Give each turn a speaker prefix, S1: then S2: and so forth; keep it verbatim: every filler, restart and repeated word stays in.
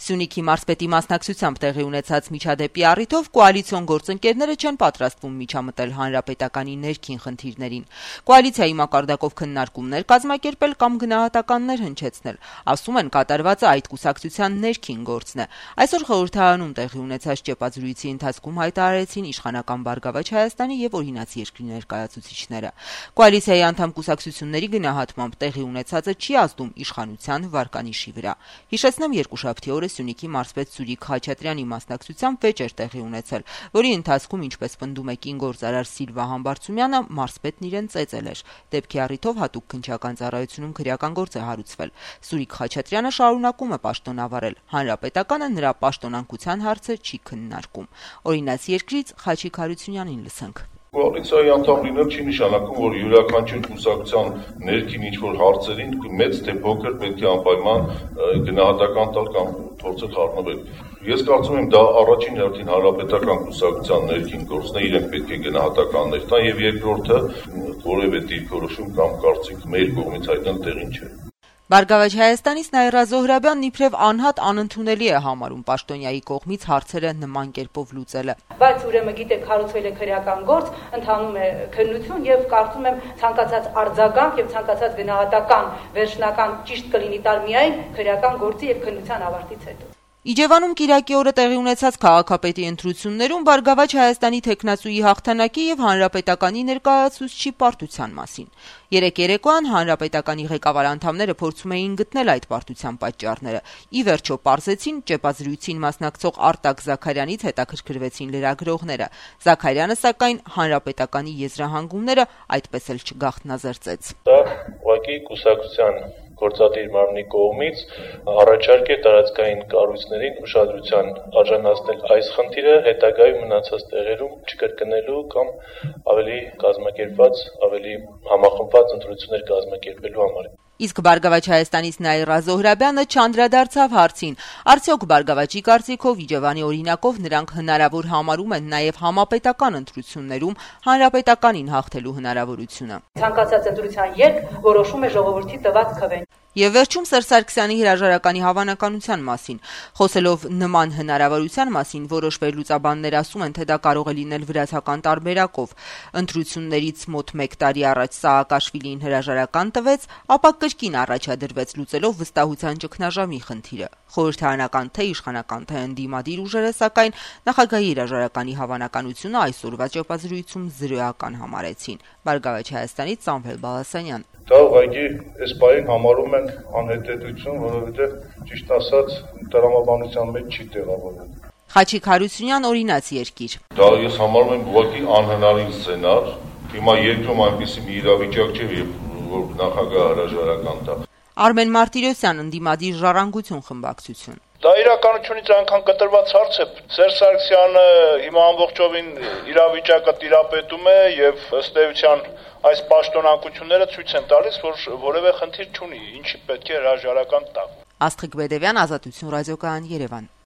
S1: Սյունիքի մարզպետի մասնակցությամբ տեղի ունեցած միջադեպի առիթով կոալիցիոն գործընկերները չեն պատրաստվում միջամտել հանրապետականի ներքին խնդիրներին։ Կոալիցիայի մակարդակով քննարկումներ կազմակերպել կամ գնահատականներ հնչեցնել, ասում են կատարվածը այդ կուսակցության ներքին գործն է։ Այսօր խորհրդարանում տեղի ունեցած ճեպազրույցի ընթացքում հայտարարեցին իշխանական Բարգավաճ Հայաստանի եւ օրինաց երկրի ներկայացուցիչները։ Կոալիցիայի անդամ կուսակցությունների գնահատմամբ տեղի ունեցածը չի ազդում իշխանության վարկանիշի վրա։ Հիշեցնեմ, երկուշաբթի օրը Սյունիքի մարզպետ Սուրիկ Խաչատրյանի մասնակցությամբ վեճ էր տեղի ունեցել, որի ընթացքում, ինչպես պնդում է կին գործարար Սիլվա Համբարձումյանը, մարզպետն իրեն ծեծել էր։ Դեպքի առիթով հատուկ քննչական ծառայությունում քրեական գործ է հարուցվել։ Սուրիկ Խաչատրյանը շարունակում է պաշտոնավարել։ Հանրապետականը նրա պաշտոնանկության հարցը չի քննարկում։ Օրինաց երկրից Խաչիկ Հարությունյանին լսենք։
S2: Կոալիցիայի անդամ լինել չի նշանակում, որ յուրաքանչյուր կուսակցության ներքին ինչ-որ հարցերին մեծ թե փոքր պետք է անպայման գնահատական տալ կամ փորձել խառնվել։ Ես կարծում եմ, դա առաջին հերթին հանրապետական կուսակցության ներքին գործն է, իրենք պետք է գնահատականներ տան, եւ երկրորդը որևէ դիրքորոշում կամ կարծիք մեր կողմից հայտնել տեղին չէ։
S1: Բարգավաճ Հայաստանից Նաիրա Զոհրաբյանն իբրև անհատ անընդունելի է համարում պաշտոնյայի կողմից հարցերը նման կերպով լուծելը։
S3: Բայց ուրեմն գիտեք, հարուցվել է քրեական գործ, ընթանում է քննություն եւ կարծում եմ ցանկացած արձագանք եւ ցանկացած գնահատական վերջնական ճիշտ կլինի տալ միայն քրեական գործի եւ քննության ավարտից հետո։
S1: Իջևանում Կիրակի օրը տեղի ունեցած քաղաքապետի ընտրություններում Բարգավաճ Հայաստանի թեկնածուի հաղթանակի եւ հանրապետականի ներկայացուցչի պարտության մասին։ Երեկ երեկոյան հանրապետականի ղեկավար անդամները փորձում էին գտնել այդ պարտության պատճառները։ Ի վերջո պարզեցին, ճեպազրույցին մասնակցող Արտակ Զաքարյանից հետաքրքրվեցին լրագրողները։ Զաքարյանը, սակայն, հանրապետականի եզրահանգումները այդպես էլ չգաղտնազերծեց։
S4: Դա ուղղակի կուսակցության գործադիր մարմնի կողմից առաջարկ է տարածքային կառույցներին ուշադրության արժանացնել այս խնդիրը հետագայում մնացած տեղերում չկրկնելու կամ ավելի կազմակերպված, ավելի համախմբված ընտրություններ կազմակերպելու համար։
S1: Իսկ Բարգավաճ Հայաստանից Նաիրա Զոհրաբյանը չանդրադարձավ հարցին, արդյոք Բարգավաճի կարծիքով Իջևանի օրինակով նրանք հնարավոր համարում են նաև համապետական ընտրություններում հանրապետականին հաղթելու հնարավորությունը։
S3: Ցանկացած ընտրության ելք որոշում է ժողովրդի տված քվեն։
S1: Եվ վերջում Սերժ Սարգսյանի հրաժարականի հավանականության մասին։ Խոսելով նման հնարավորության մասին, որոշ վերլուծաբաններ ասում են, թե դա կարող է լինել վրացական տարբերակով։ Ընտրություններից մոտ մեկ տարի առաջ Սաակաշվիլին հրաժարական տվեց, ապա կրկին առաջադրվեց լուծելով վստահության ճգնաժամի խնդիրը։ Խորհրդարանական թե իշխանական թե ընդդիմադիր ուժերը, սակայն նախագահի հրաժարականի հավանականությունը այսօրվա ճեպազրույցում զրոյական համարեցին։ Բարգավաճ Հայաստանից Սամվել Բալասանյան։
S2: Դա ուղղակի այս պահին համարում ենք անհետեթություն, որովհետև ճիշտ ասած տրամաբանության մեջ չի տեղավորվում։
S1: Խաչիկ Հարությունյան, օրինաց երկիր։
S2: Դա ես համարում եմ ուղղակի անհնարին սցենար։ Հիմա երկրում այնպիսի մի իրավիճակ չէ, որ նախագահ հրաժարական տա։
S1: Արմեն Մարտիրոսյան, ընդդիմադիր ժառանգություն խմբակցություն։
S5: Դա իրականությունից անգամ կտրված հարց է։ Սերժ Սարգսյանը հիմա ամբողջովին իրավիճակը տիրապետում է եւ ըստ էության այս պաշտոնանկությունները ցույց են տալիս, որ որևէ խնդիր չունի, ինչի պետք է հրաժարական տա։
S1: Աստղիկ Բեդևյան, Ազատություն ռադիոկայան, Երևան։